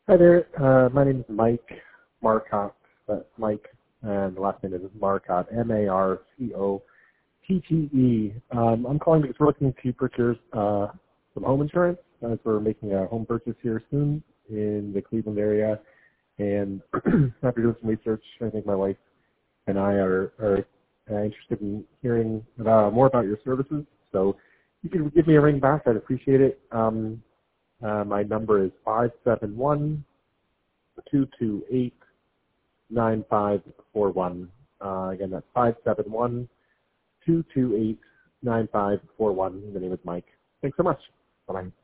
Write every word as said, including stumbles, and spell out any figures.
Hi there. Uh, my name is Mike Marcotte. That's Mike, and the last name is Marcotte, M A R C O T T E. Um, I'm calling because we're looking to purchase uh, some home insurance as we're making a home purchase here soon in the Cleveland area. And after doing some research, I think my wife and I are, are uh, interested in hearing about, more about your services. So you can give me a ring back. I'd appreciate it. Um, uh, my number is five seven one, two two eight, nine five four one. Uh, again, that's five seven one, two two eight, nine five four one. The name is Mike. Thanks so much. Bye-bye.